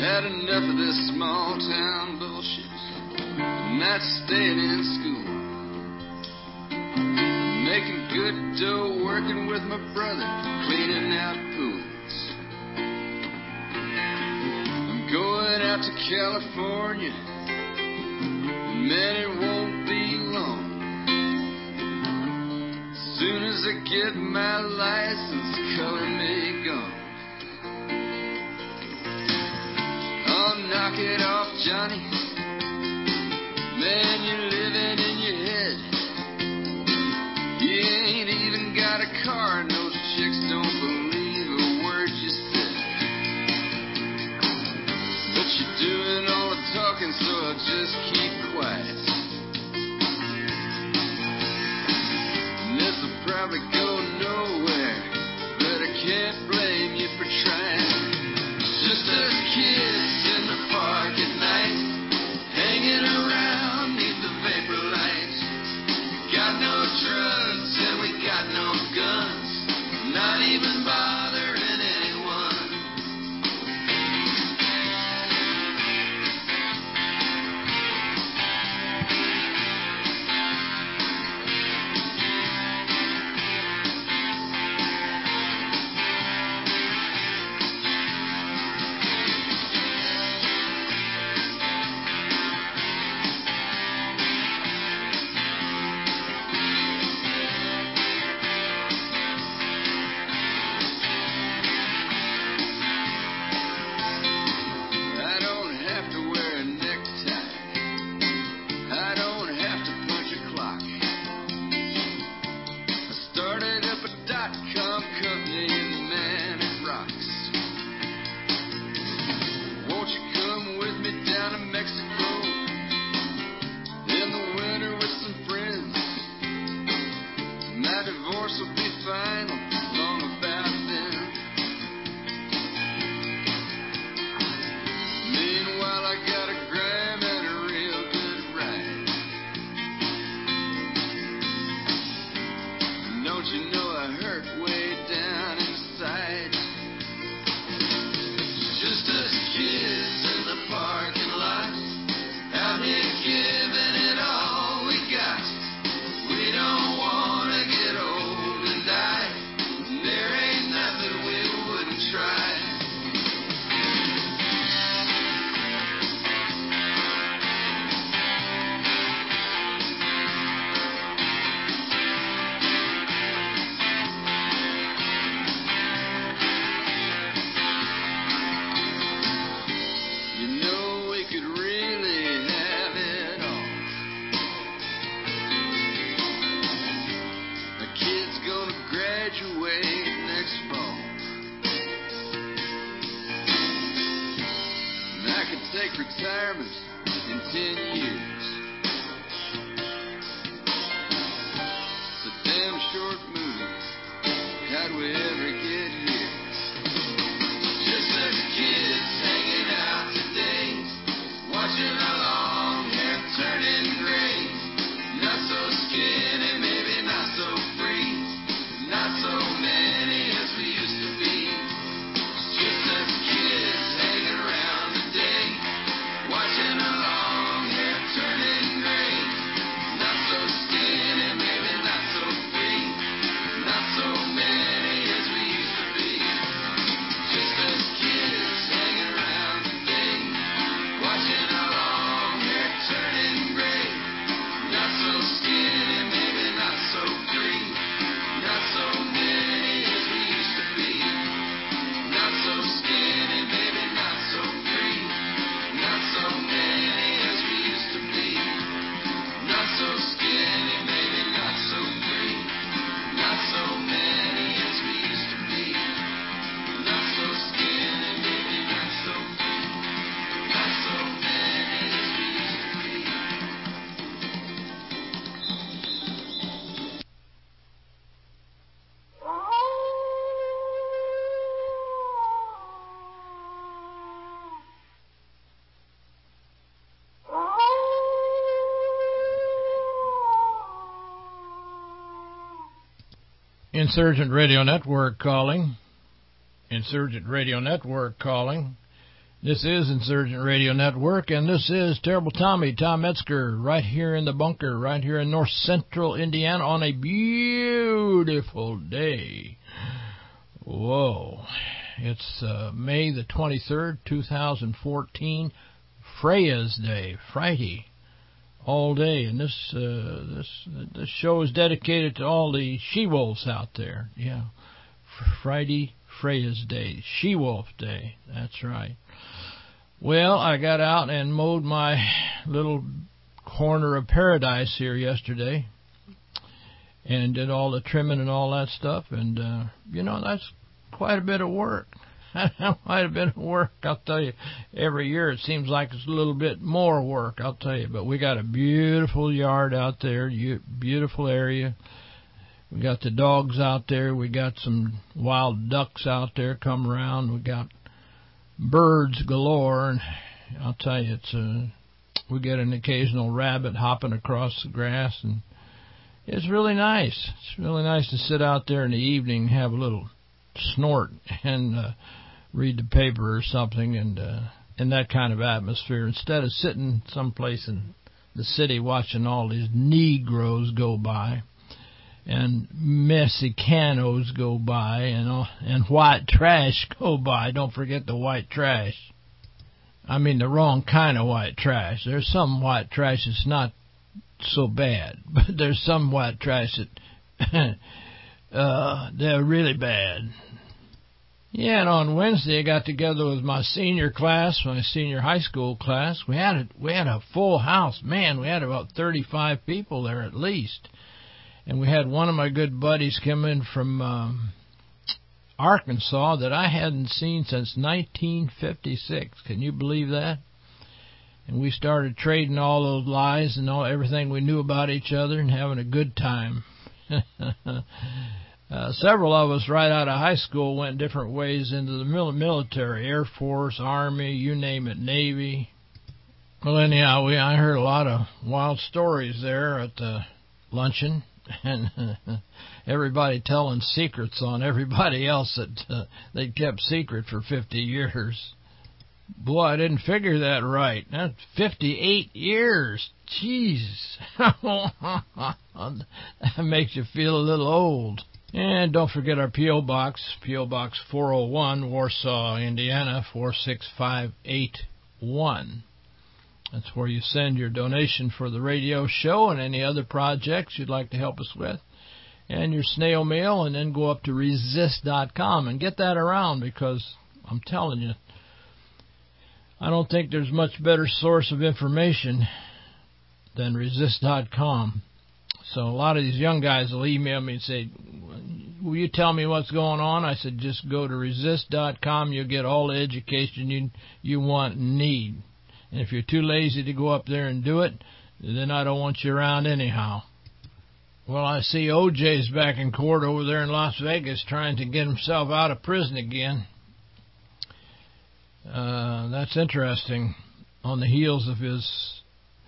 Had enough of this small town bullshit, not staying in school. Making good dough, working with my brother, cleaning out pools. I'm going out to California, man, it won't be long. As soon as I get my license, color me gone. Knock it off, Johnny. Man, you're living in your head. You ain't even got a car, and those chicks don't believe a word you said. But you're doing all the talking, so I'll just keep quiet. And this'll probably go nowhere, but I can't blame you for trying. Just us kids in the park at night, hanging around neath the vapor lights. Got no drugs and we got no guns, not even bothering anyone. Retirement in 10 years. It's a damn short movie. How'd we ever get here? Just us kids hanging out today, watching our long hair turning gray. Not so skinny, maybe not so free, not so many as we used to be. Just us kids hanging around today, watching our long hair turning gray. Not so skinny, maybe not so free, not so many as we used to be. Just us kids hanging around today, watching our long hair turning gray. Not so skinny, maybe not so free, not so many as we used to be. Not so skinny, maybe not so free, not so many as we used to be. Not so skinny, maybe not so free, not so many as we used to be. Not so skinny, maybe not so free, not so many as we used to be. Insurgent Radio Network calling. Insurgent Radio Network calling. This is Insurgent Radio Network, and this is Terrible Tommy, Tom Metzger, right here in the bunker, right here in north central Indiana on a beautiful day. Whoa. It's May the 23rd, 2014, Freya's Day, Friday, all day. And this show is dedicated to all the she-wolves out there. Yeah, Friday, Freya's Day, She-Wolf Day, that's right. Well, I got out and mowed my little corner of paradise here yesterday and did all the trimming and all that stuff. And, that's quite a bit of work. Quite a bit of work, I'll tell you. Every year it seems like it's a little bit more work, I'll tell you. But we got a beautiful yard out there, beautiful area. We got the dogs out there. We got some wild ducks out there come around. We got birds galore, and I'll tell you, we get an occasional rabbit hopping across the grass, and it's really nice. It's really nice to sit out there in the evening, have a little snort, and read the paper or something, and in that kind of atmosphere, instead of sitting someplace in the city watching all these Negroes go by, and Mexicanos go by, and white trash go by. Don't forget the white trash. I mean the wrong kind of white trash. There's some white trash that's not so bad, but there's some white trash that they're really bad. Yeah, and on Wednesday I got together with my senior class, my senior high school class. We had a full house. Man, we had about 35 people there at least. And we had one of my good buddies come in from Arkansas that I hadn't seen since 1956. Can you believe that? And we started trading all those lies and everything we knew about each other and having a good time. Several of us right out of high school went different ways into the military, Air Force, Army, you name it, Navy. Well, anyhow, I heard a lot of wild stories there at the luncheon. And everybody telling secrets on everybody else that they'd kept secret for 50 years. Boy, I didn't figure that right. That's 58 years. Jeez. That makes you feel a little old. And don't forget our P.O. Box, P.O. Box 401, Warsaw, Indiana, 46581. That's where you send your donation for the radio show and any other projects you'd like to help us with, and your snail mail, and then go up to resist.com and get that around, because I'm telling you, I don't think there's much better source of information than resist.com. So a lot of these young guys will email me and say, will you tell me what's going on? I said, just go to resist.com. You'll get all the education you want and need. And if you're too lazy to go up there and do it, then I don't want you around anyhow. Well, I see OJ's back in court over there in Las Vegas trying to get himself out of prison again. That's interesting. On the heels of his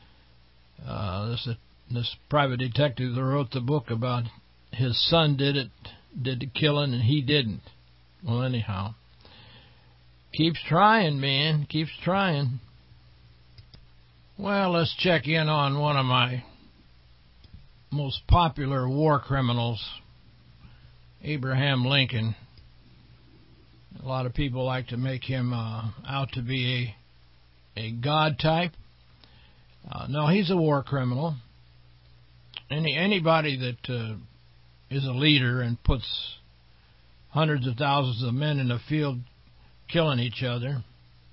this private detective that wrote the book about his son did the killing and he didn't. Well, anyhow, keeps trying, man. Keeps trying. Well, let's check in on one of my most popular war criminals, Abraham Lincoln. A lot of people like to make him out to be a god type. No, he's a war criminal. Anybody that is a leader and puts hundreds of thousands of men in the field killing each other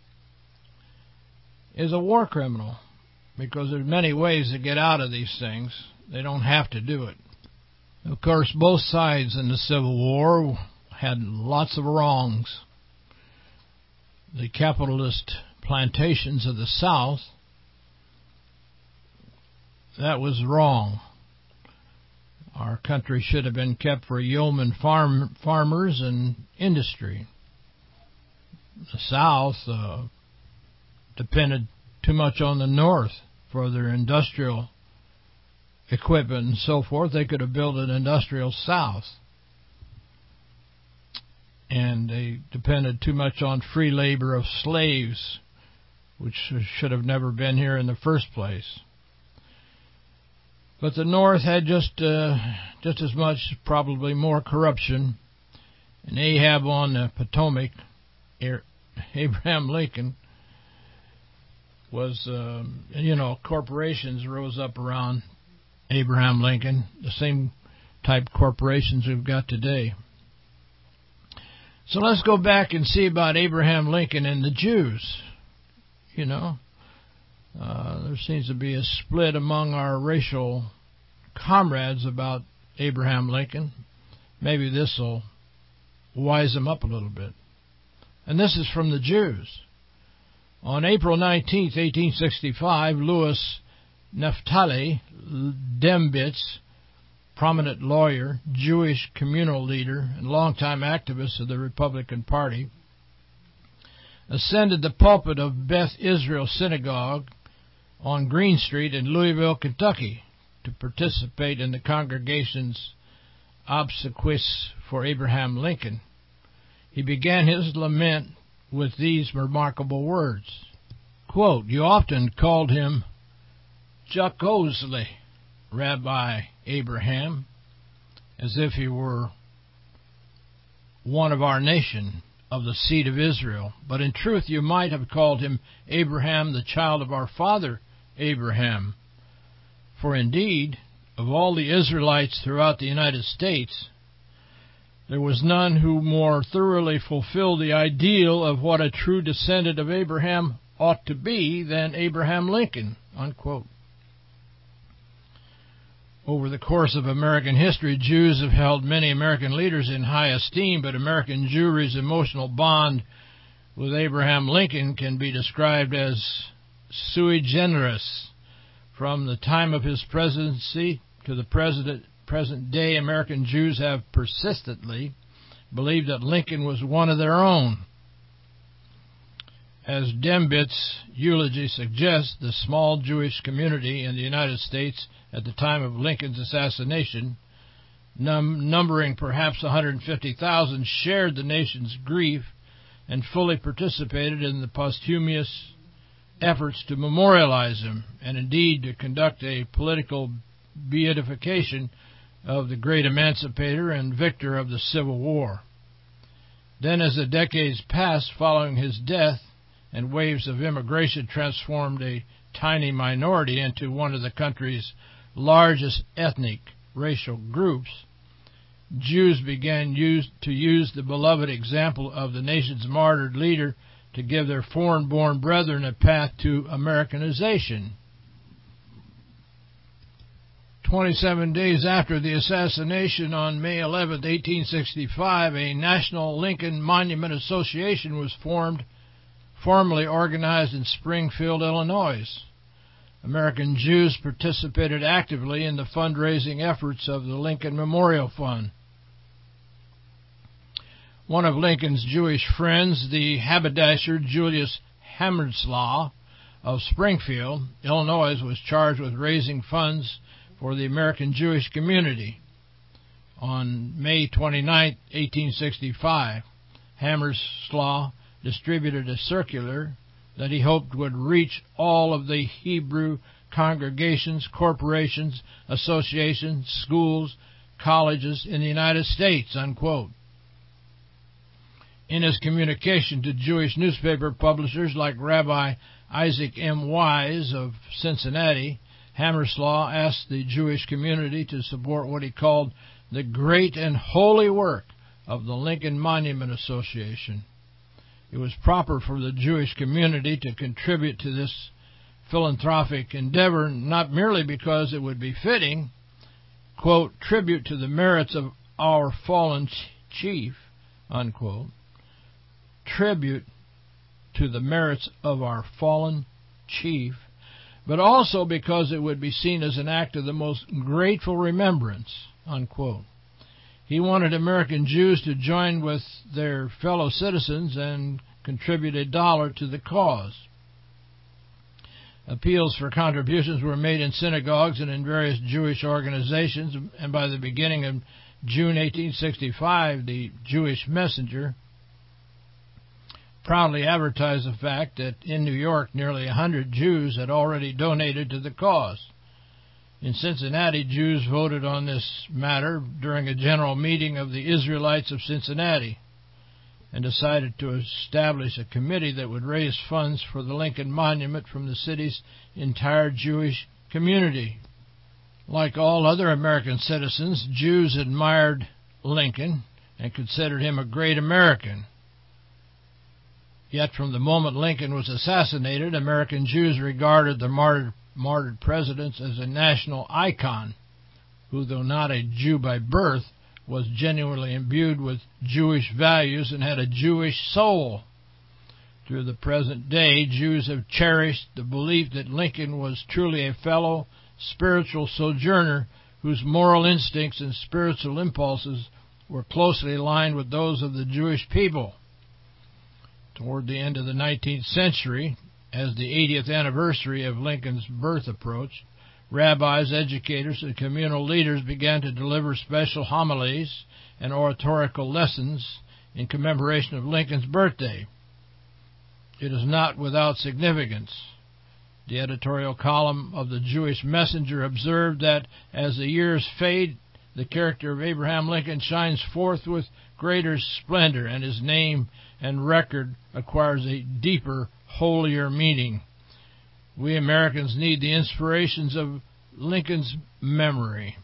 is a war criminal. Because there's many ways to get out of these things. They don't have to do it. Of course, both sides in the Civil War had lots of wrongs. The capitalist plantations of the South, that was wrong. Our country should have been kept for yeoman farmers and industry. The South depended too much on the North for their industrial equipment and so forth. They could have built an industrial South. and they depended too much on free labor of slaves, which should have never been here in the first place. But the North had just as much, probably more corruption. And Ahab on the Potomac, Abraham Lincoln, was, corporations rose up around Abraham Lincoln, the same type corporations we've got today. So let's go back and see about Abraham Lincoln and the Jews. There seems to be a split among our racial comrades about Abraham Lincoln. Maybe this will wise them up a little bit. And this is from the Jews. On April 19, 1865, Louis Naphtali Dembitz, prominent lawyer, Jewish communal leader, and longtime activist of the Republican Party, ascended the pulpit of Beth Israel Synagogue on Green Street in Louisville, Kentucky, to participate in the congregation's obsequies for Abraham Lincoln. He began his lament with these remarkable words. Quote, "You often called him jocosely Rabbi Abraham, as if he were one of our nation, of the seed of Israel. But in truth you might have called him Abraham, the child of our father Abraham. For indeed, of all the Israelites throughout the United States, there was none who more thoroughly fulfilled the ideal of what a true descendant of Abraham ought to be than Abraham Lincoln." Unquote. Over the course of American history, Jews have held many American leaders in high esteem, but American Jewry's emotional bond with Abraham Lincoln can be described as sui generis. From the time of his presidency to the present day, American Jews have persistently believed that Lincoln was one of their own. As Dembitz's eulogy suggests, the small Jewish community in the United States at the time of Lincoln's assassination, numbering perhaps 150,000, shared the nation's grief and fully participated in the posthumous efforts to memorialize him, and indeed to conduct a political beatification of the great emancipator and victor of the Civil War. Then, as the decades passed following his death, and waves of immigration transformed a tiny minority into one of the country's largest ethnic racial groups, Jews began to use the beloved example of the nation's martyred leader to give their foreign-born brethren a path to Americanization. 27 days after the assassination, on May 11, 1865, a National Lincoln Monument Association was formally organized in Springfield, Illinois. American Jews participated actively in the fundraising efforts of the Lincoln Memorial Fund. One of Lincoln's Jewish friends, the haberdasher Julius Hammerslaw of Springfield, Illinois, was charged with raising funds for the American Jewish community. On May 29, 1865, Hammerslaw distributed a circular that he hoped would reach all of the Hebrew congregations, corporations, associations, schools, colleges in the United States, unquote. In his communication to Jewish newspaper publishers like Rabbi Isaac M. Wise of Cincinnati, Hammerslaw asked the Jewish community to support what he called the great and holy work of the Lincoln Monument Association. It was proper for the Jewish community to contribute to this philanthropic endeavor, not merely because it would be fitting, quote, tribute to the merits of our fallen chief, unquote, tribute to the merits of our fallen chief, but also because it would be seen as an act of the most grateful remembrance, unquote. He wanted American Jews to join with their fellow citizens and contribute $1 to the cause. Appeals for contributions were made in synagogues and in various Jewish organizations, and by the beginning of June 1865, the Jewish Messenger proudly advertised the fact that in New York nearly 100 Jews had already donated to the cause. In Cincinnati, Jews voted on this matter during a general meeting of the Israelites of Cincinnati and decided to establish a committee that would raise funds for the Lincoln Monument from the city's entire Jewish community. Like all other American citizens, Jews admired Lincoln and considered him a great American. Yet from the moment Lincoln was assassinated, American Jews regarded the martyred president as a national icon, who, though not a Jew by birth, was genuinely imbued with Jewish values and had a Jewish soul. Through the present day, Jews have cherished the belief that Lincoln was truly a fellow spiritual sojourner whose moral instincts and spiritual impulses were closely aligned with those of the Jewish people. Toward the end of the 19th century, as the 80th anniversary of Lincoln's birth approached, rabbis, educators, and communal leaders began to deliver special homilies and oratorical lessons in commemoration of Lincoln's birthday. It is not without significance. The editorial column of the Jewish Messenger observed that as the years fade, the character of Abraham Lincoln shines forth with greater splendor, and his name and record acquires a deeper, holier meaning. We Americans need the inspirations of Lincoln's memory.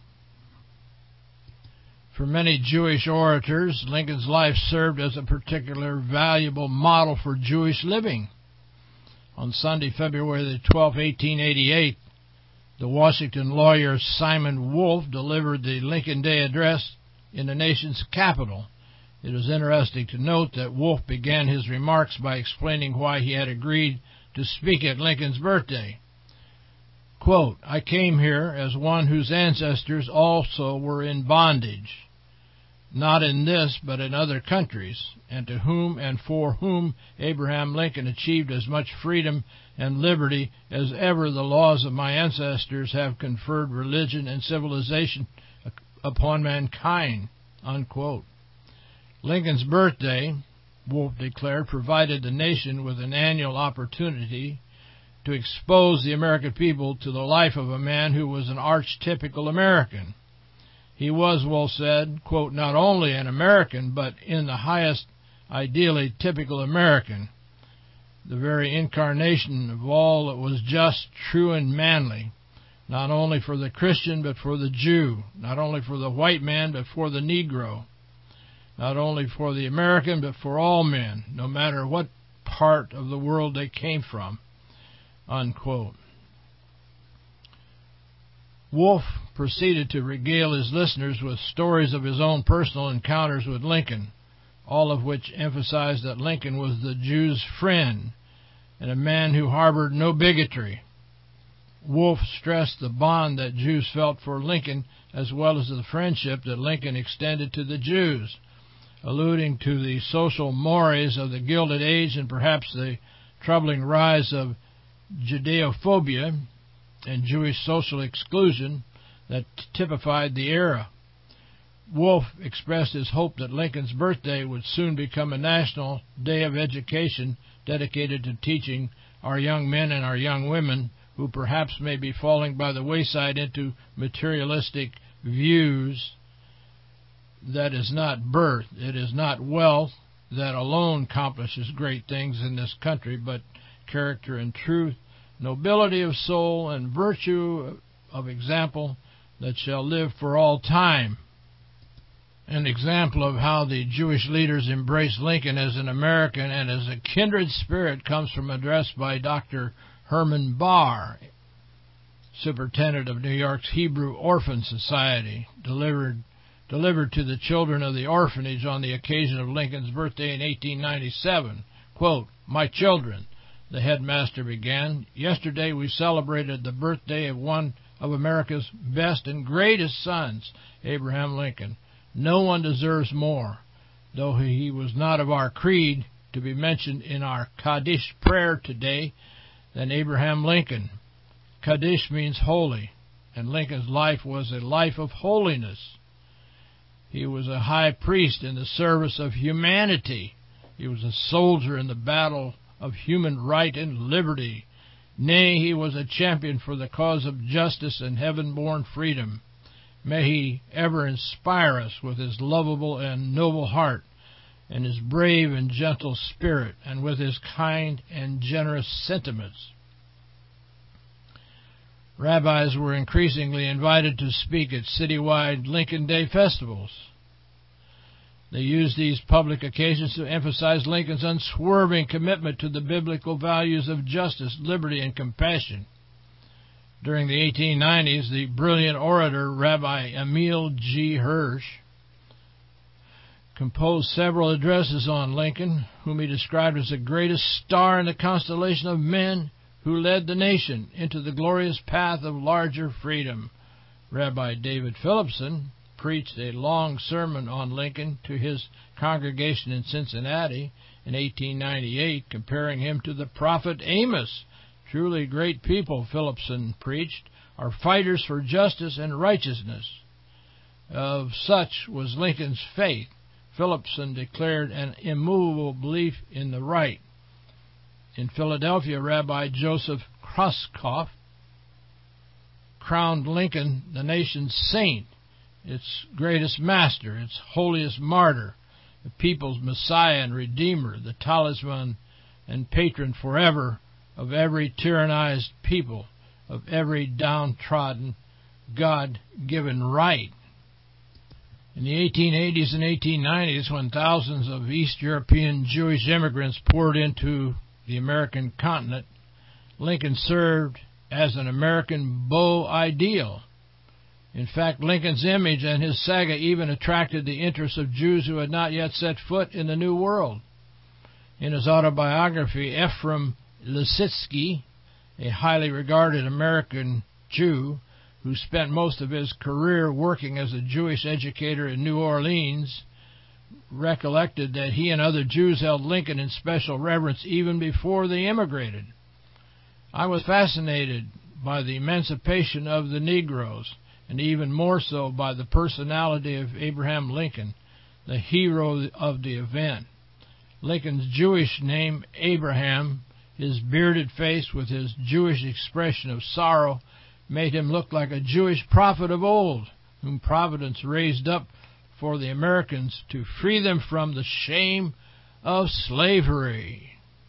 For many Jewish orators, Lincoln's life served as a particular valuable model for Jewish living. On Sunday, February the 12th, 1888, the Washington lawyer Simon Wolfe delivered the Lincoln Day address in the nation's capital. It is interesting to note that Wolfe began his remarks by explaining why he had agreed to speak at Lincoln's birthday. Quote, "I came here as one whose ancestors also were in bondage, not in this but in other countries, and to whom and for whom Abraham Lincoln achieved as much freedom and liberty as ever the laws of my ancestors have conferred religion and civilization upon mankind." Unquote. Lincoln's birthday, Wolfe declared, provided the nation with an annual opportunity to expose the American people to the life of a man who was an archetypical American. He was, Wolfe said, quote, "not only an American, but in the highest, ideally typical American, the very incarnation of all that was just, true, and manly, not only for the Christian, but for the Jew, not only for the white man, but for the Negro, not only for the American, but for all men, no matter what part of the world they came from." Unquote. Wolfe proceeded to regale his listeners with stories of his own personal encounters with Lincoln, all of which emphasized that Lincoln was the Jew's friend and a man who harbored no bigotry. Wolfe stressed the bond that Jews felt for Lincoln as well as the friendship that Lincoln extended to the Jews, alluding to the social mores of the Gilded Age and perhaps the troubling rise of Judeophobia and Jewish social exclusion that typified the era. Wolfe expressed his hope that Lincoln's birthday would soon become a national day of education dedicated to teaching our young men and our young women, who perhaps may be falling by the wayside into materialistic views, that is not birth, it is not wealth that alone accomplishes great things in this country, but character and truth, nobility of soul, and virtue of example that shall live for all time. An example of how the Jewish leaders embraced Lincoln as an American and as a kindred spirit comes from an address by Dr. Herman Barr, superintendent of New York's Hebrew Orphan Society, delivered to the children of the orphanage on the occasion of Lincoln's birthday in 1897. Quote, "My children," the headmaster began, "yesterday we celebrated the birthday of one of America's best and greatest sons, Abraham Lincoln. No one deserves more, though he was not of our creed, to be mentioned in our Kaddish prayer today than Abraham Lincoln. Kaddish means holy, and Lincoln's life was a life of holiness. He was a high priest in the service of humanity. He was a soldier in the battle of human right and liberty. Nay, he was a champion for the cause of justice and heaven-born freedom. May he ever inspire us with his lovable and noble heart, and his brave and gentle spirit, and with his kind and generous sentiments. Rabbis were increasingly invited to speak at citywide Lincoln Day festivals. They used these public occasions to emphasize Lincoln's unswerving commitment to the biblical values of justice, liberty, and compassion. During the 1890s, the brilliant orator Rabbi Emil G. Hirsch composed several addresses on Lincoln, whom he described as the greatest star in the constellation of men who led the nation into the glorious path of larger freedom. Rabbi David Phillipson preached a long sermon on Lincoln to his congregation in Cincinnati in 1898, comparing him to the prophet Amos. Truly great people, Phillipson preached, are fighters for justice and righteousness. Of such was Lincoln's faith. Phillipson declared an immovable belief in the right. In Philadelphia, Rabbi Joseph Kroskoff crowned Lincoln the nation's saint, its greatest master, its holiest martyr, the people's Messiah and Redeemer, the talisman and patron forever of every tyrannized people, of every downtrodden, God-given right. In the 1880s and 1890s, when thousands of East European Jewish immigrants poured into the American continent, Lincoln served as an American beau ideal. In fact, Lincoln's image and his saga even attracted the interest of Jews who had not yet set foot in the New World. In his autobiography, Ephraim Lisitsky, a highly regarded American Jew who spent most of his career working as a Jewish educator in New Orleans, recollected that he and other Jews held Lincoln in special reverence even before they immigrated. I was fascinated by the emancipation of the Negroes, and even more so by the personality of Abraham Lincoln, the hero of the event. Lincoln's Jewish name, Abraham, his bearded face with his Jewish expression of sorrow, made him look like a Jewish prophet of old, whom Providence raised up for the Americans to free them from the shame of slavery.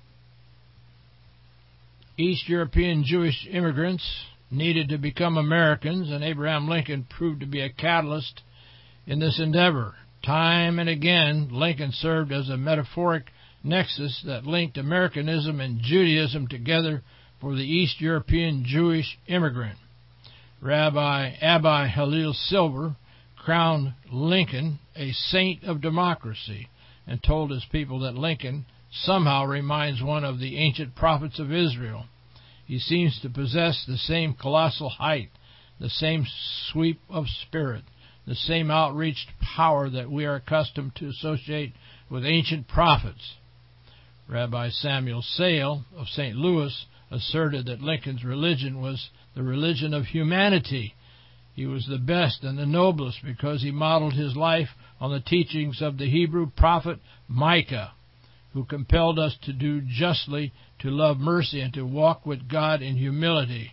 East European Jewish immigrants needed to become Americans, and Abraham Lincoln proved to be a catalyst in this endeavor. Time and again, Lincoln served as a metaphoric nexus that linked Americanism and Judaism together for the East European Jewish immigrant. Rabbi Abba Hillel Silver crowned Lincoln a saint of democracy and told his people that Lincoln somehow reminds one of the ancient prophets of Israel. He seems to possess the same colossal height, the same sweep of spirit, the same outreached power that we are accustomed to associate with ancient prophets. Rabbi Samuel Sale of St. Louis asserted that Lincoln's religion was the religion of humanity. He was the best and the noblest because he modeled his life on the teachings of the Hebrew prophet Micah, who compelled us to do justly, to love mercy, and to walk with God in humility.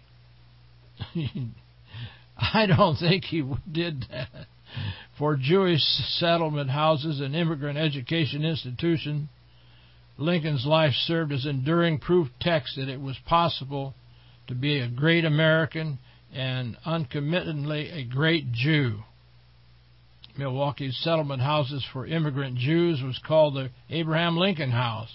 I don't think he did that. For Jewish settlement houses and immigrant education institutions, Lincoln's life served as enduring proof text that it was possible to be a great American and uncommittedly a great Jew. Milwaukee's settlement houses for immigrant Jews was called the Abraham Lincoln House.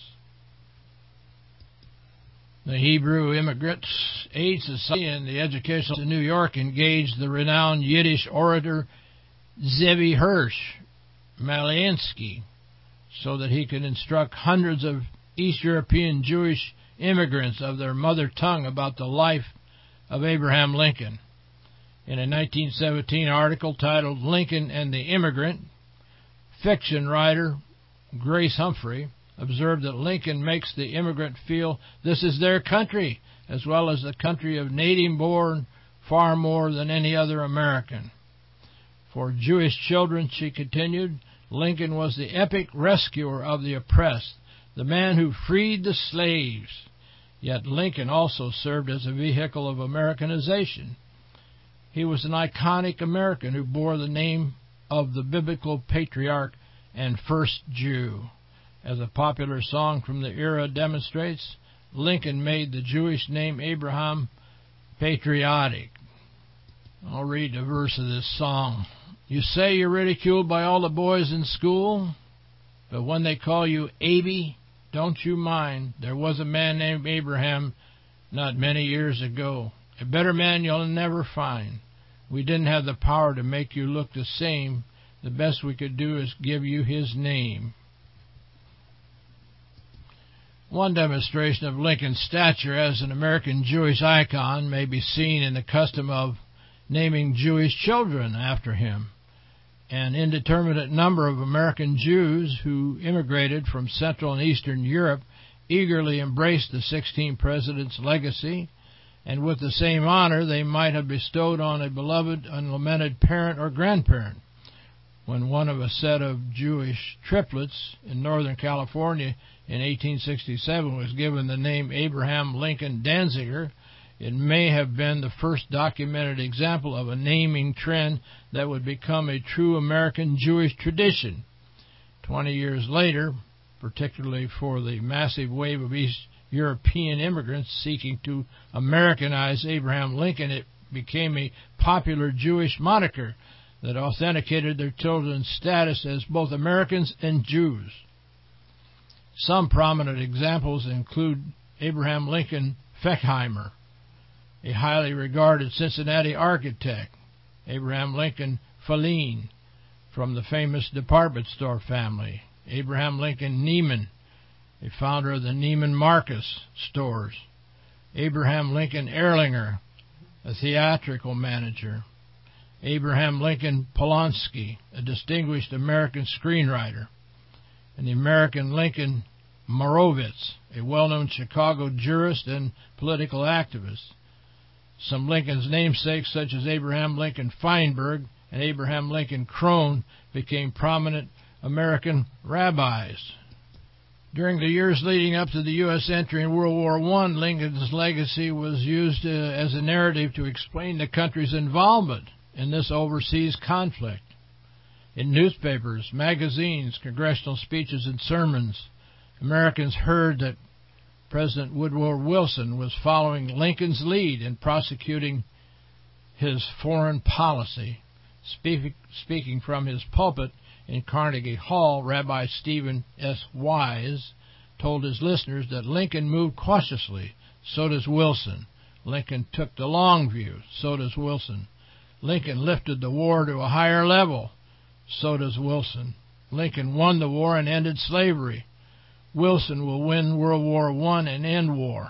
The Hebrew Immigrants Aid Society and the Education in New York engaged the renowned Yiddish orator Zevi Hirsch Malinsky so that he could instruct hundreds of East European Jewish immigrants of their mother tongue about the life of Abraham Lincoln. In a 1917 article titled Lincoln and the Immigrant, fiction writer Grace Humphrey observed that Lincoln makes the immigrant feel this is their country, as well as the country of native-born, far more than any other American. For Jewish children, she continued, Lincoln was the epic rescuer of the oppressed, the man who freed the slaves. Yet Lincoln also served as a vehicle of Americanization. He was an iconic American who bore the name of the biblical patriarch and first Jew. As a popular song from the era demonstrates, Lincoln made the Jewish name Abraham patriotic. I'll read a verse of this song. You say you're ridiculed by all the boys in school, but when they call you Abe, don't you mind. There was a man named Abraham not many years ago. A better man you'll never find. We didn't have the power to make you look the same. The best we could do is give you his name. One demonstration of Lincoln's stature as an American Jewish icon may be seen in the custom of naming Jewish children after him. An indeterminate number of American Jews who immigrated from Central and Eastern Europe eagerly embraced the 16th president's legacy, and with the same honor they might have bestowed on a beloved, unlamented parent or grandparent. When one of a set of Jewish triplets in Northern California in 1867 was given the name Abraham Lincoln Danziger, it may have been the first documented example of a naming trend that would become a true American Jewish tradition. 20 years later, particularly for the massive wave of East European immigrants seeking to Americanize Abraham Lincoln, it became a popular Jewish moniker that authenticated their children's status as both Americans and Jews. Some prominent examples include Abraham Lincoln Feckheimer, a highly regarded Cincinnati architect, Abraham Lincoln Filene, from the famous department store family, Abraham Lincoln Neiman, a founder of the Neiman Marcus stores, Abraham Lincoln Erlinger, a theatrical manager, Abraham Lincoln Polonsky, a distinguished American screenwriter, and the American Lincoln Morovitz, a well-known Chicago jurist and political activist. Some Lincoln's namesakes, such as Abraham Lincoln Feinberg and Abraham Lincoln Crone, became prominent American rabbis. During the years leading up to the U.S. entry in World War I, Lincoln's legacy was used as a narrative to explain the country's involvement in this overseas conflict. In newspapers, magazines, congressional speeches, and sermons, Americans heard that President Woodrow Wilson was following Lincoln's lead in prosecuting his foreign policy. Speaking from his pulpit in Carnegie Hall, Rabbi Stephen S. Wise told his listeners that Lincoln moved cautiously, so does Wilson. Lincoln took the long view, so does Wilson. Lincoln lifted the war to a higher level, so does Wilson. Lincoln won the war and ended slavery. Wilson will win World War I and end war.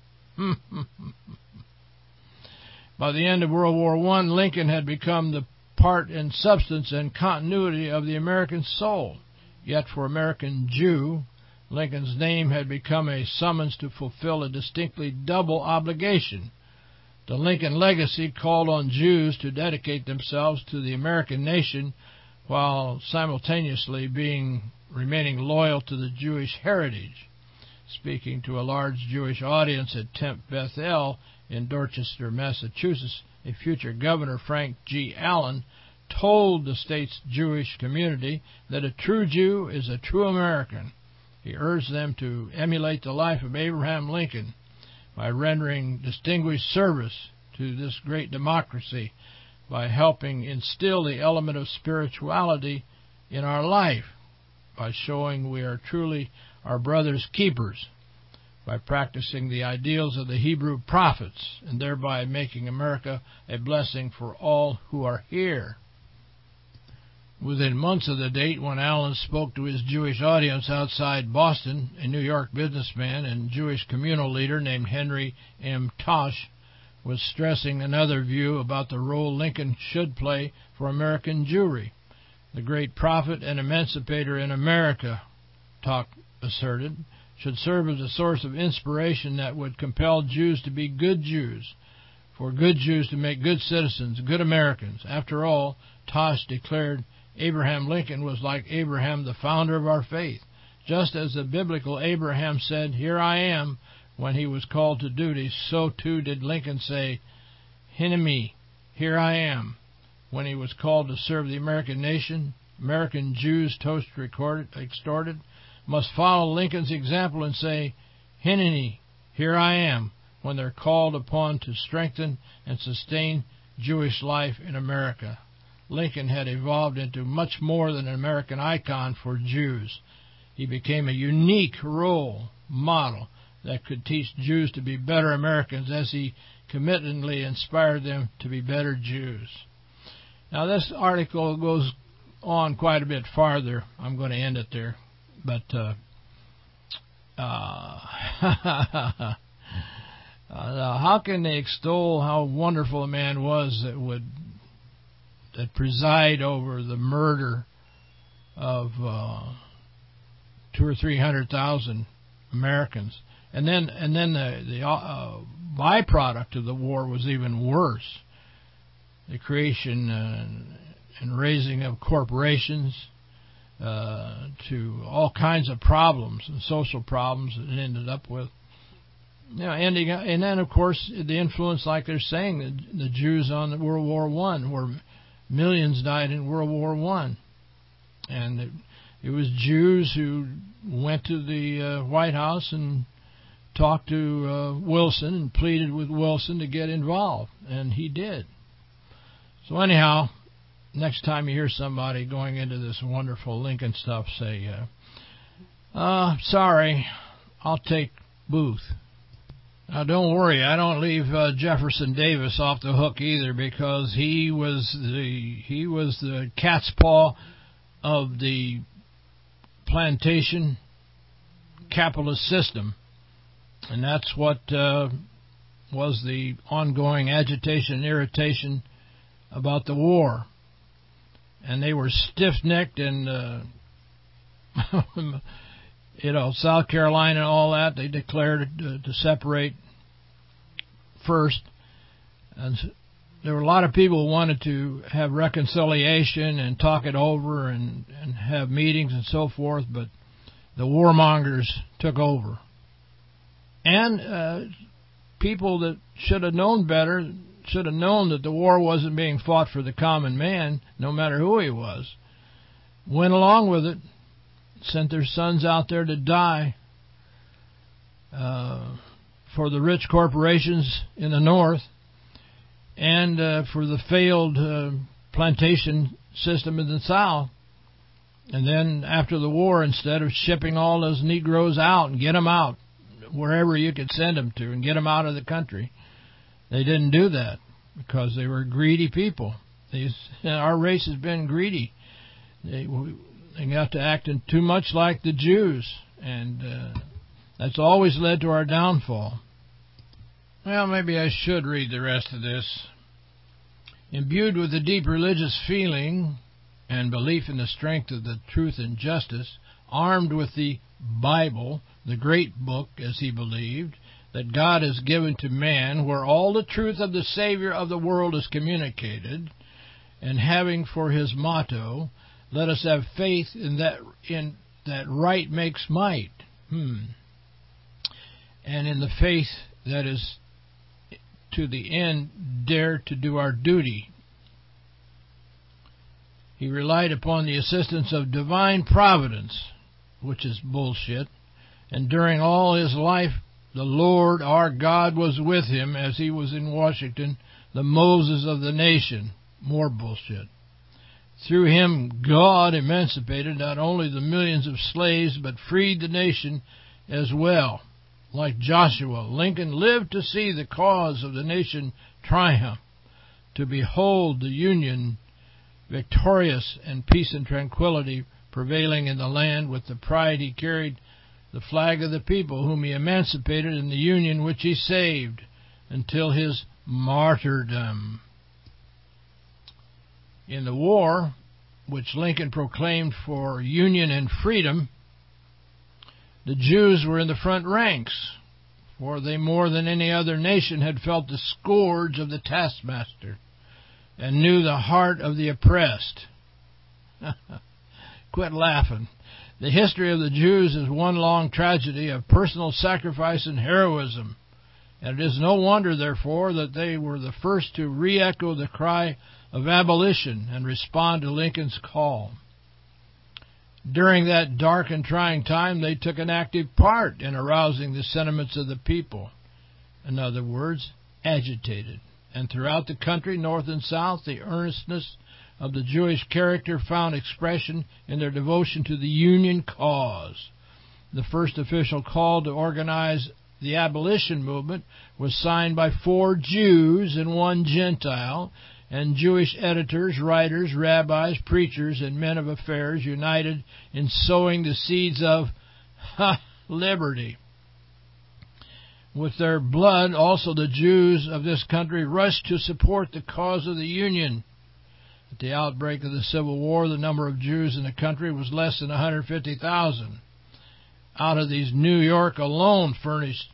By the end of World War I, Lincoln had become the part and substance and continuity of the American soul. Yet for American Jew, Lincoln's name had become a summons to fulfill a distinctly double obligation. The Lincoln legacy called on Jews to dedicate themselves to the American nation while simultaneously remaining loyal to the Jewish heritage. Speaking to a large Jewish audience at Tempe Beth El in Dorchester, Massachusetts, a future governor, Frank G. Allen, told the state's Jewish community that a true Jew is a true American. He urged them to emulate the life of Abraham Lincoln by rendering distinguished service to this great democracy, by helping instill the element of spirituality in our life, by showing we are truly our brother's keepers, by practicing the ideals of the Hebrew prophets, and thereby making America a blessing for all who are here. Within months of the date when Allen spoke to his Jewish audience outside Boston, a New York businessman and Jewish communal leader named Henry M. Tosh was stressing another view about the role Lincoln should play for American Jewry. The great prophet and emancipator in America, Tosh asserted, should serve as a source of inspiration that would compel Jews to be good Jews. for good Jews to make good citizens, good Americans. After all, Tosh declared Abraham Lincoln was like Abraham, the founder of our faith. Just as the biblical Abraham said, "Here I am," when he was called to duty, so too did Lincoln say, "Hineni, here I am," when he was called to serve the American nation. American Jews, Tosh extorted, must follow Lincoln's example and say, "Hineni, here I am," when they're called upon to strengthen and sustain Jewish life in America. Lincoln had evolved into much more than an American icon for Jews. He became a unique role model that could teach Jews to be better Americans as he committedly inspired them to be better Jews. Now, this article goes on quite a bit farther. I'm going to end it there. But how can they extol how wonderful a man was that preside over the murder of 200,000 or 300,000 Americans, and then the byproduct of the war was even worse: the creation and raising of corporations to all kinds of problems and social problems that it ended up with. Ending, and then of course the influence, like they're saying, the Jews on World War I, where millions died in World War I, and it was Jews who went to the White House and talked to Wilson and pleaded with Wilson to get involved, and he did. So anyhow, next time you hear somebody going into this wonderful Lincoln stuff, say, sorry, I'll take Booth. Now, don't worry, I don't leave Jefferson Davis off the hook either, because he was the cat's paw of the plantation capitalist system, and that's what was the ongoing agitation and irritation about the war. And they were stiff-necked, and South Carolina and all that, they declared to separate first. And there were a lot of people who wanted to have reconciliation and talk it over and have meetings and so forth, but the warmongers took over. And people that should have known better, should have known that the war wasn't being fought for the common man, no matter who he was, went along with it, sent their sons out there to die for the rich corporations in the North and for the failed plantation system in the South. And then after the war, instead of shipping all those Negroes out and get them out wherever you could send them to and get them out of the country, they didn't do that because they were greedy people. Our race has been greedy. They got to acting too much like the Jews, and that's always led to our downfall. Well, maybe I should read the rest of this. Imbued with a deep religious feeling and belief in the strength of the truth and justice, armed with the Bible, the great book, as he believed, that God has given to man, where all the truth of the Savior of the world is communicated, and having for his motto, let us have faith in that right makes might. And in the faith that is to the end, dare to do our duty. He relied upon the assistance of divine providence, which is bullshit, and during all his life, the Lord our God was with him as he was in Washington, the Moses of the nation. More bullshit. Through him, God emancipated not only the millions of slaves, but freed the nation as well. Like Joshua, Lincoln lived to see the cause of the nation triumph, to behold the Union victorious and peace and tranquility prevailing in the land. With the pride he carried the flag of the people whom he emancipated in the Union which he saved until his martyrdom. In the war, which Lincoln proclaimed for union and freedom, the Jews were in the front ranks, for they more than any other nation had felt the scourge of the taskmaster and knew the heart of the oppressed. Quit laughing. The history of the Jews is one long tragedy of personal sacrifice and heroism, and it is no wonder, therefore, that they were the first to re-echo the cry of abolition and respond to Lincoln's call. During that dark and trying time, they took an active part in arousing the sentiments of the people. In other words, agitated. And throughout the country, north and south, the earnestness of the Jewish character found expression in their devotion to the Union cause. The first official call to organize the abolition movement was signed by 4 Jews and 1 Gentile, and Jewish editors, writers, rabbis, preachers, and men of affairs united in sowing the seeds of liberty. With their blood, also the Jews of this country rushed to support the cause of the Union. At the outbreak of the Civil War, the number of Jews in the country was less than 150,000. Out of these, New York alone furnished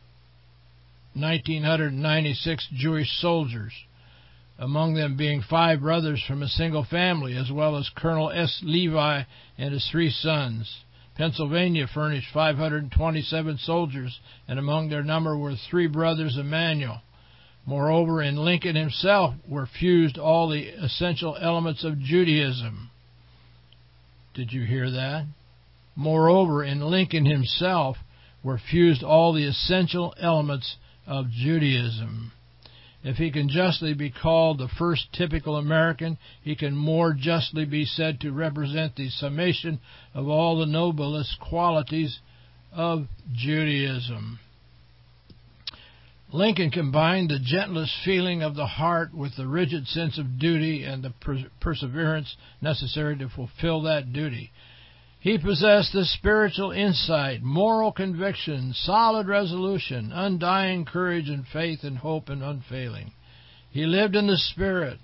1,996 Jewish soldiers, among them being 5 brothers from a single family, as well as Colonel S. Levi and his 3 sons. Pennsylvania furnished 527 soldiers, and among their number were 3 brothers of Manuel. Moreover, in Lincoln himself were fused all the essential elements of Judaism. Did you hear that? Moreover, in Lincoln himself were fused all the essential elements of Judaism. If he can justly be called the first typical American, he can more justly be said to represent the summation of all the noblest qualities of Judaism. Lincoln combined the gentlest feeling of the heart with the rigid sense of duty and the perseverance necessary to fulfill that duty. He possessed the spiritual insight, moral conviction, solid resolution, undying courage and faith and hope and unfailing. He lived in the Spirit.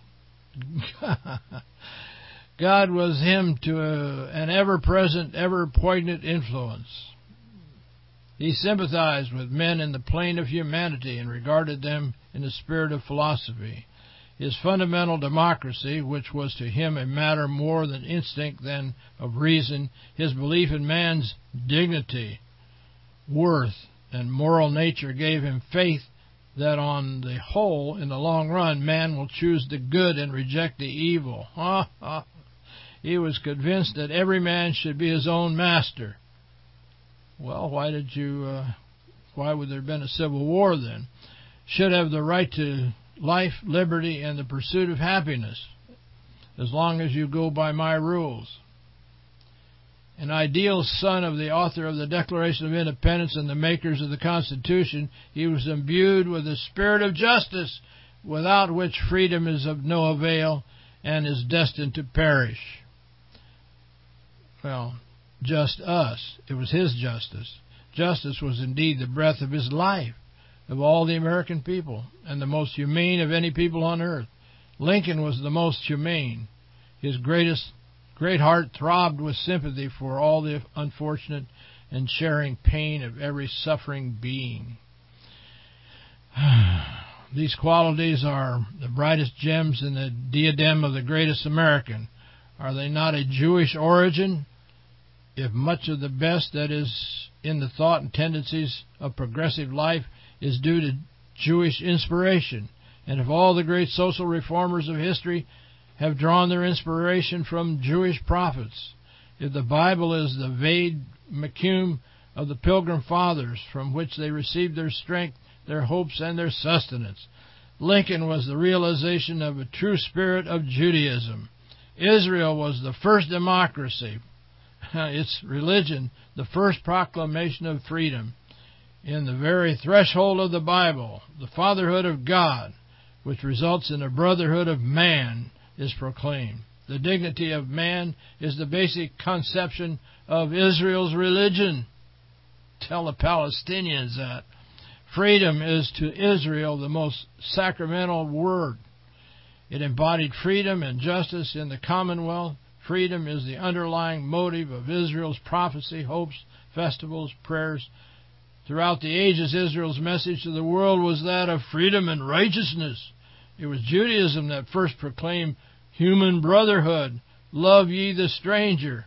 God was him to an ever-present, ever-poignant influence. He sympathized with men in the plane of humanity and regarded them in the spirit of philosophy. His fundamental democracy, which was to him a matter more than instinct than of reason, his belief in man's dignity, worth, and moral nature gave him faith that on the whole, in the long run, man will choose the good and reject the evil. He was convinced that every man should be his own master. Well, why would there have been a civil war then? Should have the right to life, liberty, and the pursuit of happiness, as long as you go by my rules. An ideal son of the author of the Declaration of Independence and the makers of the Constitution, he was imbued with the spirit of justice, without which freedom is of no avail and is destined to perish. Well, just us. It was his justice. Justice was indeed the breath of his life, of all the American people, and the most humane of any people on earth. Lincoln was the most humane. His great heart throbbed with sympathy for all the unfortunate and sharing pain of every suffering being. These qualities are the brightest gems in the diadem of the greatest American. Are they not a Jewish origin? If much of the best that is in the thought and tendencies of progressive life is due to Jewish inspiration, and if all the great social reformers of history have drawn their inspiration from Jewish prophets, if the Bible is the vade mecum of the Pilgrim Fathers from which they received their strength, their hopes, and their sustenance, Lincoln was the realization of a true spirit of Judaism. Israel was the first democracy, its religion, the first proclamation of freedom. In the very threshold of the Bible, the fatherhood of God, which results in a brotherhood of man, is proclaimed. The dignity of man is the basic conception of Israel's religion. Tell the Palestinians that. Freedom is to Israel the most sacramental word. It embodied freedom and justice in the Commonwealth. Freedom is the underlying motive of Israel's prophecy, hopes, festivals, prayers, Throughout the ages, Israel's message to the world was that of freedom and righteousness. It was Judaism that first proclaimed human brotherhood. Love ye the stranger.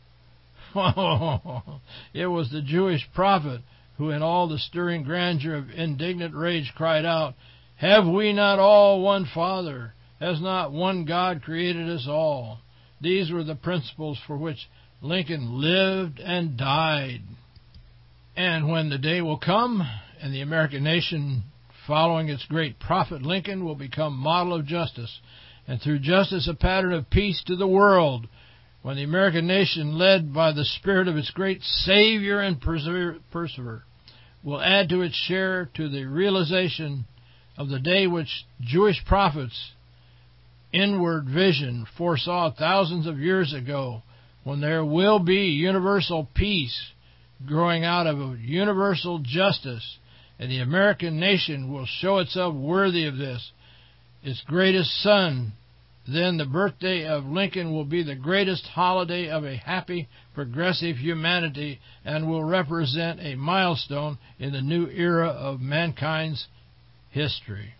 It was the Jewish prophet who, in all the stirring grandeur of indignant rage, cried out, "Have we not all one Father? Has not one God created us all?" These were the principles for which Lincoln lived and died. And when the day will come, and the American nation, following its great prophet Lincoln, will become model of justice, and through justice a pattern of peace to the world, when the American nation, led by the spirit of its great Savior and perseverer, will add to its share to the realization of the day which Jewish prophets' inward vision foresaw thousands of years ago, when there will be universal peace growing out of a universal justice, and the American nation will show itself worthy of this, its greatest son. Then the birthday of Lincoln will be the greatest holiday of a happy, progressive humanity, and will represent a milestone in the new era of mankind's history.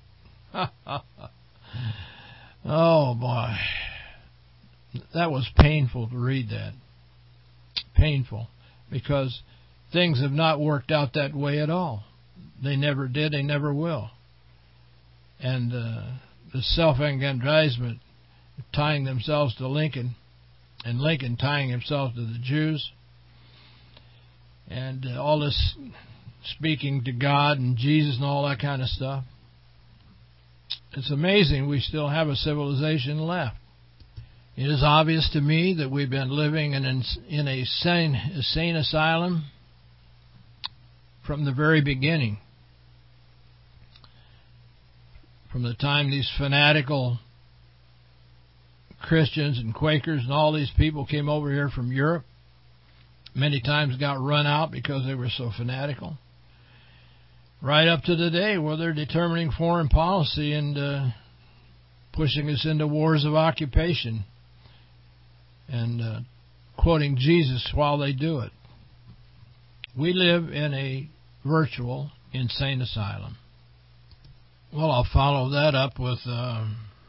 Oh, boy. That was painful to read that. Painful. Because things have not worked out that way at all. They never did. They never will. And the self-aggrandizement, tying themselves to Lincoln, and Lincoln tying himself to the Jews, and all this speaking to God and Jesus and all that kind of stuff. It's amazing we still have a civilization left. It is obvious to me that we've been living in a sane asylum from the very beginning. From the time these fanatical Christians and Quakers and all these people came over here from Europe, many times got run out because they were so fanatical, right up to today where they're determining foreign policy and pushing us into wars of occupation and quoting Jesus while they do it. We live in a virtual insane asylum. Well, I'll follow that up with a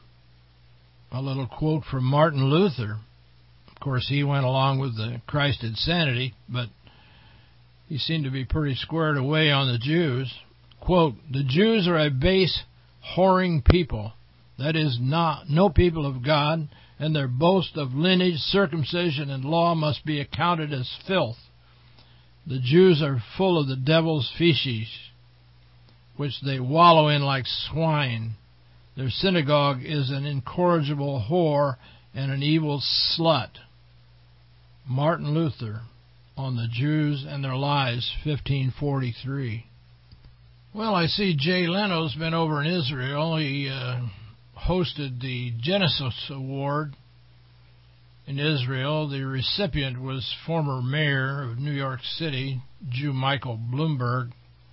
little quote from Martin Luther. Of course, he went along with the Christ insanity, but he seemed to be pretty squared away on the Jews. Quote, "The Jews are a base, whoring people, that is, no people of God, and their boast of lineage, circumcision, and law must be accounted as filth. The Jews are full of the devil's feces, which they wallow in like swine. Their synagogue is an incorrigible whore and an evil slut." Martin Luther on the Jews and their lies, 1543. Well, I see Jay Leno's been over in Israel. He hosted the Genesis Award in Israel. The recipient was former mayor of New York City, Jew Michael Bloomberg,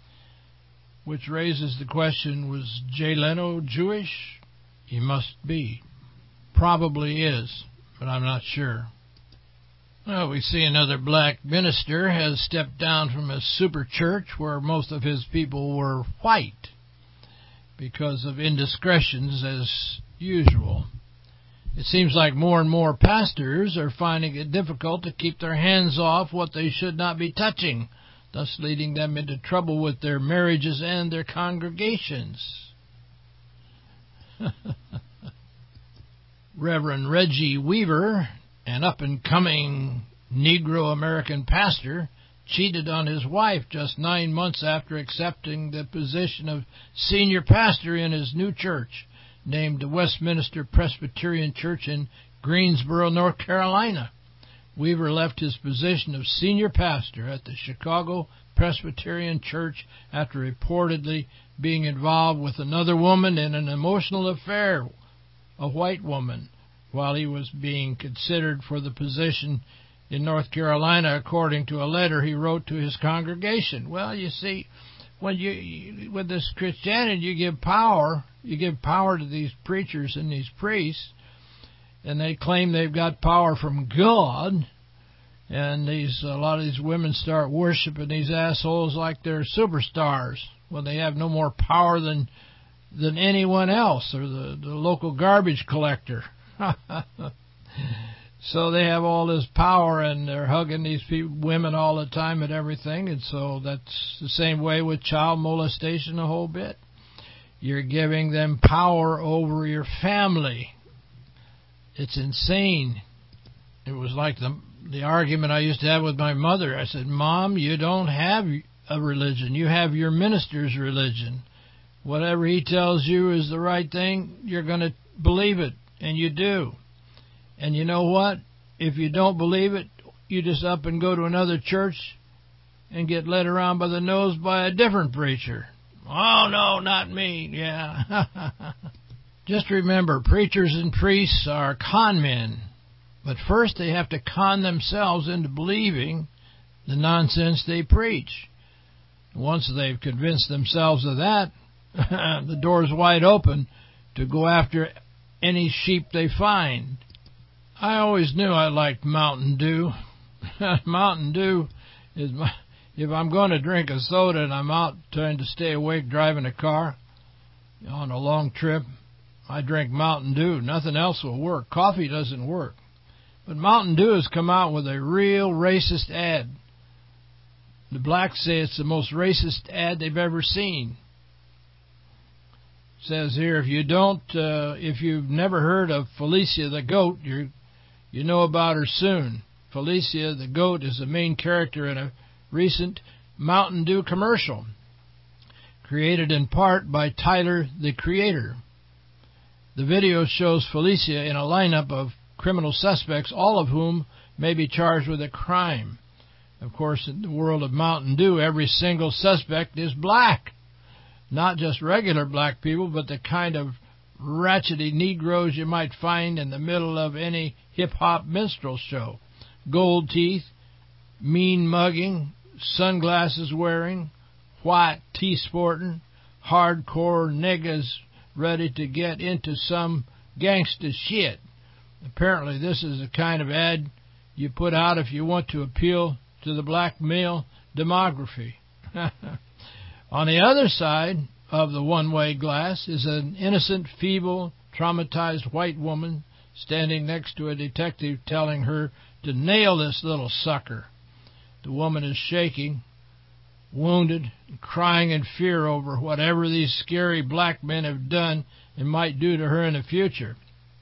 which raises the question, was Jay Leno Jewish? He must be. Probably is, but I'm not sure. Well, we see another black minister has stepped down from a super church where most of his people were white because of indiscretions as usual. It seems like more and more pastors are finding it difficult to keep their hands off what they should not be touching, thus leading them into trouble with their marriages and their congregations. Reverend Reggie Weaver, an up-and-coming Negro American pastor, cheated on his wife just 9 months after accepting the position of senior pastor in his new church, named the Westminster Presbyterian Church in Greensboro, North Carolina. Weaver left his position of senior pastor at the Chicago Presbyterian Church after reportedly being involved with another woman in an emotional affair, a white woman, while he was being considered for the position in North Carolina, according to a letter he wrote to his congregation. Well, you see, with this Christianity, you give power to these preachers and these priests, and they claim they've got power from God, And a lot of these women start worshiping these assholes like they're superstars when they have no more power than anyone else, or the local garbage collector. So they have all this power, and they're hugging these women all the time and everything. And so that's the same way with child molestation a whole bit. You're giving them power over your family. It's insane. It was like the argument I used to have with my mother. I said, Mom, you don't have a religion. You have your minister's religion. Whatever he tells you is the right thing, you're going to believe it, and you do. And you know what? If you don't believe it, you just up and go to another church and get led around by the nose by a different preacher. Oh, no, not me. Yeah. Just remember, preachers and priests are con men. But first they have to con themselves into believing the nonsense they preach. Once they've convinced themselves of that, the door's wide open to go after any sheep they find. I always knew I liked Mountain Dew. Mountain Dew is if I'm going to drink a soda and I'm out trying to stay awake driving a car on a long trip, I drink Mountain Dew. Nothing else will work. Coffee doesn't work. But Mountain Dew has come out with a real racist ad. The blacks say it's the most racist ad they've ever seen. It says here, if you've never heard of Felicia the goat, you know about her soon. Felicia the goat is the main character in a recent Mountain Dew commercial, created in part by Tyler, the Creator. The video shows Felicia in a lineup of criminal suspects, all of whom may be charged with a crime. Of course, in the world of Mountain Dew, every single suspect is black. Not just regular black people, but the kind of ratchety Negroes you might find in the middle of any hip-hop minstrel show. Gold teeth, mean mugging, sunglasses wearing, white tee sporting, hardcore niggas ready to get into some gangsta shit. Apparently this is the kind of ad you put out if you want to appeal to the black male demography. On the other side of the one-way glass is an innocent, feeble, traumatized white woman standing next to a detective telling her to nail this little sucker. The woman is shaking, wounded, and crying in fear over whatever these scary black men have done and might do to her in the future.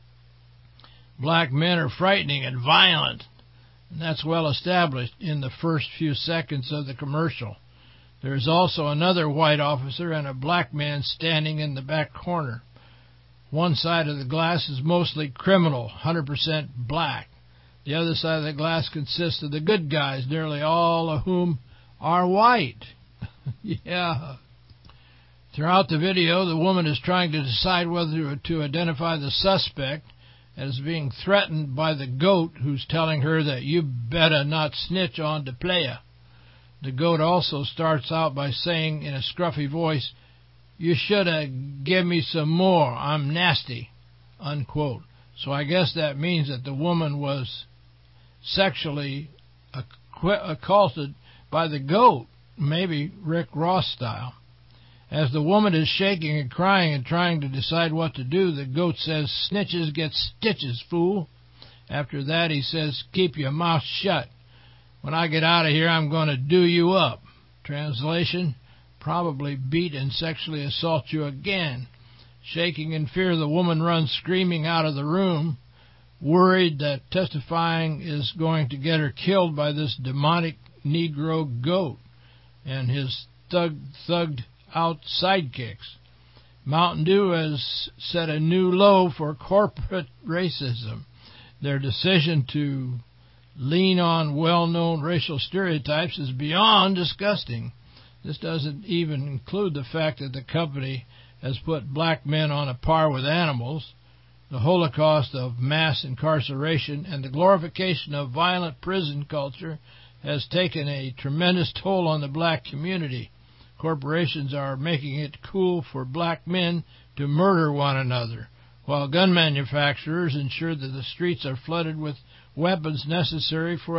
Black men are frightening and violent, and that's well established in the first few seconds of the commercial. There is also another white officer and a black man standing in the back corner. One side of the glass is mostly criminal, 100% black. The other side of the glass consists of the good guys, nearly all of whom are white. Yeah. Throughout the video, the woman is trying to decide whether to identify the suspect as being threatened by the goat who's telling her that you better not snitch on the player. The goat also starts out by saying in a scruffy voice, "You should have given me some more. I'm nasty," unquote. So I guess that means that the woman was sexually assaulted by the goat, maybe Rick Ross style. As the woman is shaking and crying and trying to decide what to do, the goat says, "Snitches get stitches, fool." After that, he says, "Keep your mouth shut. When I get out of here, I'm going to do you up." Translation, probably beat and sexually assault you again. Shaking in fear, the woman runs screaming out of the room, worried that testifying is going to get her killed by this demonic Negro goat and his thugged out sidekicks. Mountain Dew has set a new low for corporate racism. Their decision to lean on well-known racial stereotypes is beyond disgusting. This doesn't even include the fact that the company has put black men on a par with animals. The Holocaust of mass incarceration and the glorification of violent prison culture has taken a tremendous toll on the black community. Corporations are making it cool for black men to murder one another, while gun manufacturers ensure that the streets are flooded with weapons necessary for us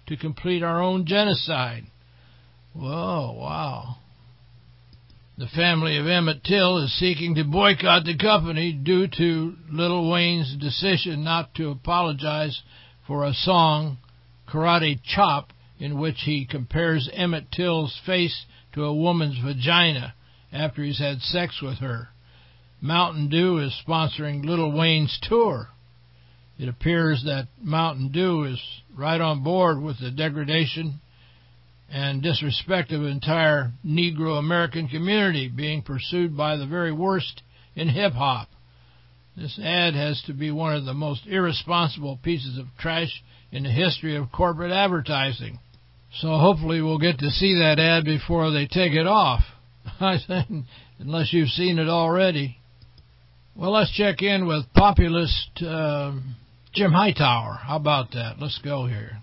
to complete our own genocide. Whoa, wow. The family of Emmett Till is seeking to boycott the company due to Lil Wayne's decision not to apologize for a song, Karate Chop, in which he compares Emmett Till's face to a woman's vagina after he's had sex with her. Mountain Dew is sponsoring Lil Wayne's tour. It appears that Mountain Dew is right on board with the degradation and disrespect of the entire Negro American community being pursued by the very worst in hip-hop. This ad has to be one of the most irresponsible pieces of trash in the history of corporate advertising. So hopefully we'll get to see that ad before they take it off, I think, unless you've seen it already. Well, let's check in with populist Jim Hightower. How about that? Let's go here.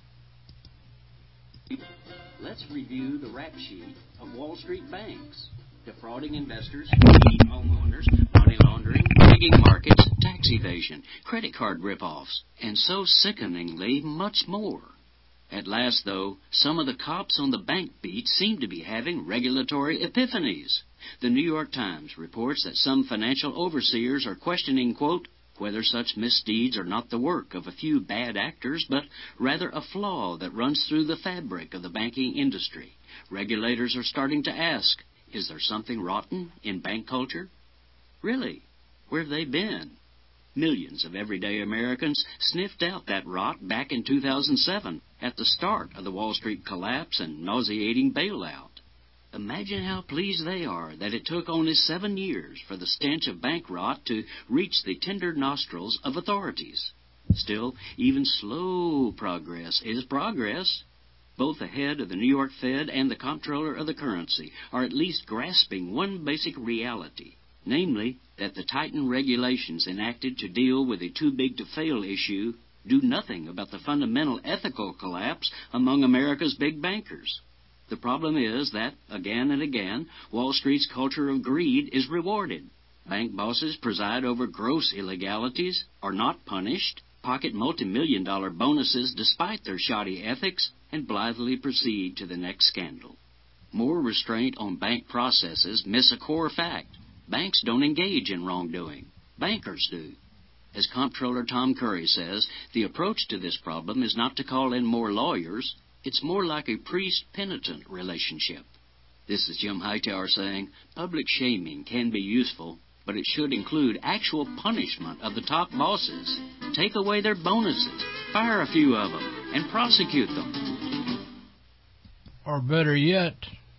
Let's review the rap sheet of Wall Street banks. Defrauding investors, cheating homeowners, money laundering, rigging markets, tax evasion, credit card rip-offs, and so sickeningly much more. At last, though, some of the cops on the bank beat seem to be having regulatory epiphanies. The New York Times reports that some financial overseers are questioning, quote, whether such misdeeds are not the work of a few bad actors, but rather a flaw that runs through the fabric of the banking industry. Regulators are starting to ask, is there something rotten in bank culture? Really? Where have they been? Millions of everyday Americans sniffed out that rot back in 2007 at the start of the Wall Street collapse and nauseating bailout. Imagine how pleased they are that it took only 7 years for the stench of bank rot to reach the tender nostrils of authorities. Still, even slow progress is progress. Both the head of the New York Fed and the comptroller of the currency are at least grasping one basic reality, namely that the tightened regulations enacted to deal with the too-big-to-fail issue do nothing about the fundamental ethical collapse among America's big bankers. The problem is that, again and again, Wall Street's culture of greed is rewarded. Bank bosses preside over gross illegalities, are not punished, pocket multi-million-dollar bonuses despite their shoddy ethics, and blithely proceed to the next scandal. More restraint on bank processes miss a core fact. Banks don't engage in wrongdoing. Bankers do. As Comptroller Tom Curry says, the approach to this problem is not to call in more lawyers. It's more like a priest-penitent relationship. This is Jim Hightower saying, public shaming can be useful, but it should include actual punishment of the top bosses. Take away their bonuses, fire a few of them, and prosecute them. Or better yet,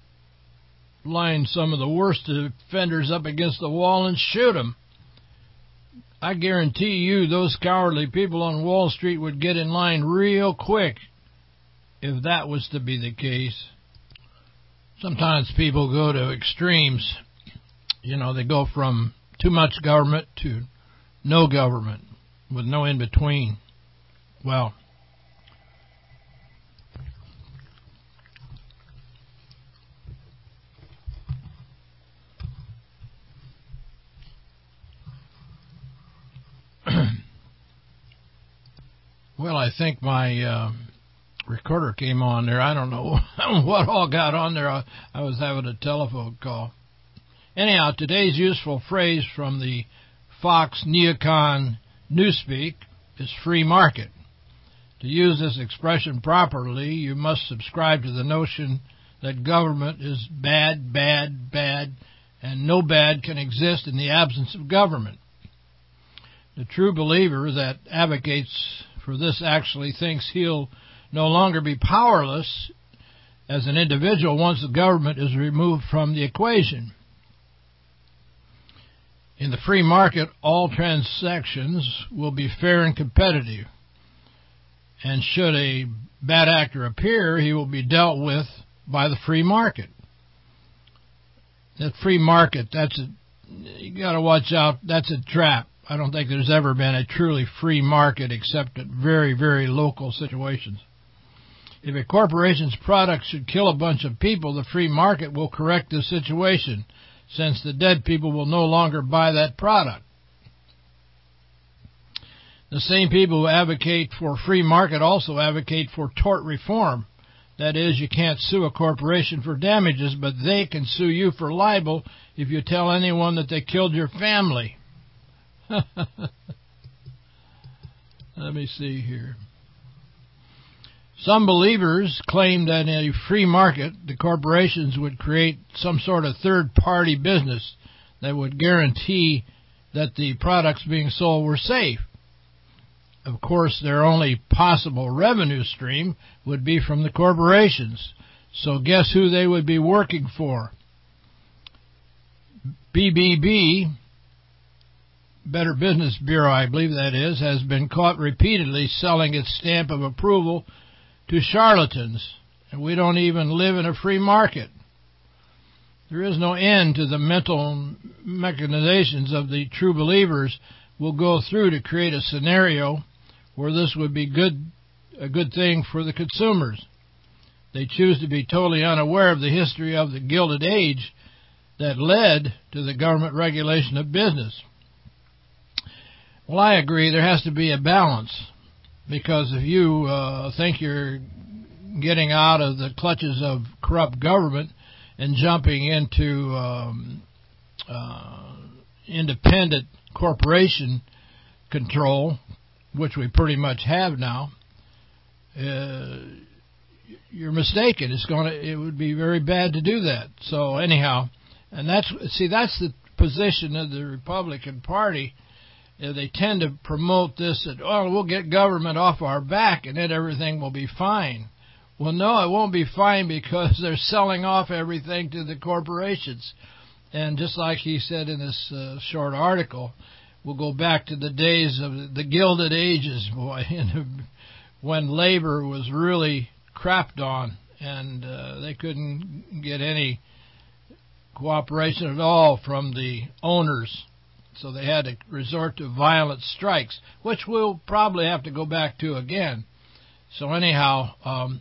line some of the worst offenders up against the wall and shoot them. I guarantee you those cowardly people on Wall Street would get in line real quick if that was to be the case. Sometimes people go to extremes. You know, they go from too much government to no government with no in-between. Well, well, I think my recorder came on there. I don't know what all got on there. I was having a telephone call. Anyhow, today's useful phrase from the Fox Neocon Newspeak is free market. To use this expression properly, you must subscribe to the notion that government is bad, bad, bad, and no bad can exist in the absence of government. The true believer that advocates for this actually thinks he'll no longer be powerless as an individual once the government is removed from the equation. In the free market, all transactions will be fair and competitive, and should a bad actor appear, he will be dealt with by the free market. That free market, you got to watch out. That's a trap. I don't think there's ever been a truly free market except at very, very local situations. If a corporation's product should kill a bunch of people, the free market will correct the situation, since the dead people will no longer buy that product. The same people who advocate for free market also advocate for tort reform. That is, you can't sue a corporation for damages, but they can sue you for libel if you tell anyone that they killed your family. Let me see here. Some believers claim that in a free market, the corporations would create some sort of third-party business that would guarantee that the products being sold were safe. Of course, their only possible revenue stream would be from the corporations. So guess who they would be working for? BBB, Better Business Bureau, I believe that is, has been caught repeatedly selling its stamp of approval to charlatans. And we don't even live in a free market. There is no end to the mental machinations of the true believers will go through to create a scenario where this would be a good thing for the consumers. They choose to be totally unaware of the history of the Gilded Age that led to the government regulation of business. Well, I agree there has to be a balance, because if you think you're getting out of the clutches of corrupt government and jumping into independent corporation control, which we pretty much have now, you're mistaken. It would be very bad to do that. So anyhow, and that's the position of the Republican Party. They tend to promote this that, we'll get government off our back and then everything will be fine. Well, no, it won't be fine, because they're selling off everything to the corporations. And just like he said in this short article, we'll go back to the days of the Gilded Ages, boy, when labor was really crapped on, and they couldn't get any cooperation at all from the owners. So they had to resort to violent strikes, which we'll probably have to go back to again. So anyhow,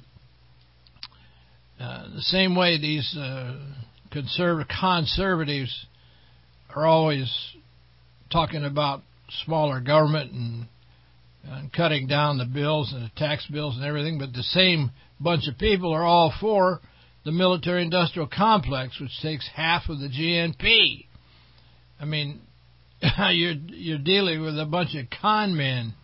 the same way these conservatives are always talking about smaller government and cutting down the bills and the tax bills and everything, but the same bunch of people are all for the military-industrial complex, which takes half of the GNP. I mean, you're dealing with a bunch of con men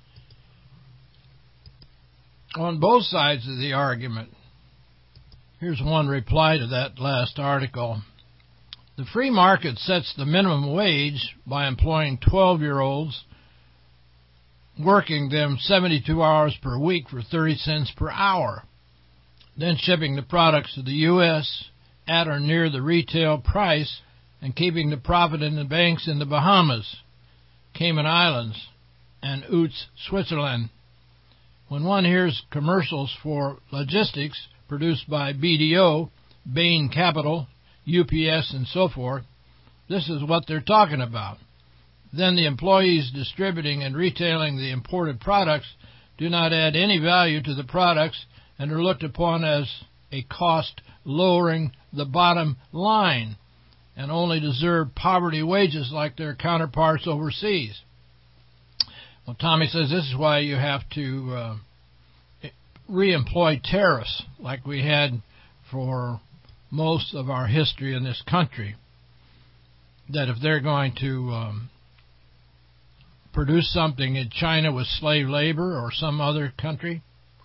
on both sides of the argument. Here's one reply to that last article. The free market sets the minimum wage by employing 12-year-olds, working them 72 hours per week for 30 cents per hour, then shipping the products to the U.S. at or near the retail price and keeping the profit in the banks in the Bahamas, Cayman Islands, and Utes, Switzerland. When one hears commercials for logistics produced by BDO, Bain Capital, UPS, and so forth, this is what they're talking about. Then the employees distributing and retailing the imported products do not add any value to the products and are looked upon as a cost lowering the bottom line and only deserve poverty wages like their counterparts overseas. Well, Tommy says this is why you have to re-employ tariffs like we had for most of our history in this country. That if they're going to produce something in China with slave labor or some other country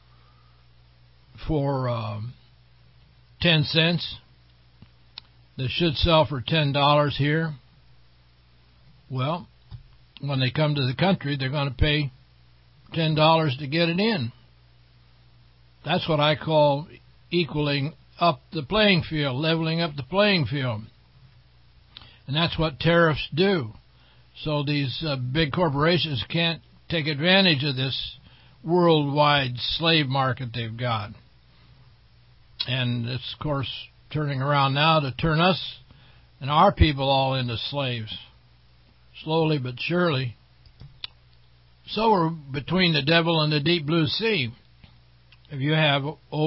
for 10 cents, that should sell for $10 here. Well, when they come to the country, they're going to pay $10 to get it in. That's what I call equaling up the playing field, leveling up the playing field. And that's what tariffs do. So these big corporations can't take advantage of this worldwide slave market they've got. And it's, of course, turning around now to turn us and our people all into slaves. Slowly but surely. So we're between the devil and the deep blue sea. If you have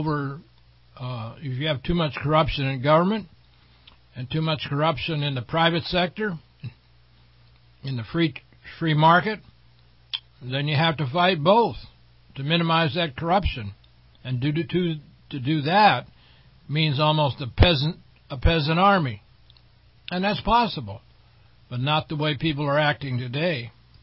too much corruption in government and too much corruption in the private sector, in the free market, then you have to fight both to minimize that corruption. And to do that means almost a peasant army. And that's possible, but not the way people are acting today.